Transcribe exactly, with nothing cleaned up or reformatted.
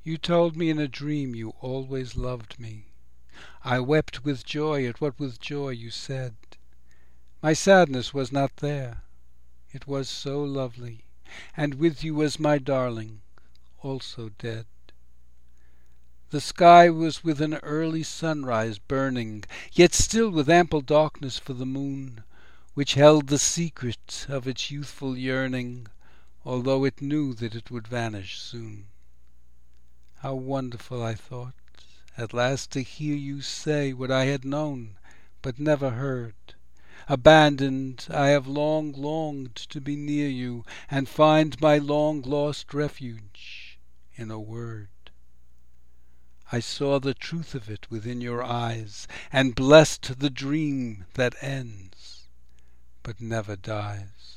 You told me in a dream you always loved me. I wept with joy at what with joy you said. My sadness was not there, it was so lovely, and with you was my darling, also dead. The sky was with an early sunrise burning, yet still with ample darkness for the moon, which held the secret of its youthful yearning, although it knew that it would vanish soon. How wonderful, I thought, at last to hear you say what I had known, but never heard. Abandoned, I have long longed to be near you, and find my long-lost refuge in a word. I saw the truth of it within your eyes, and blessed the dream that ends, but never dies.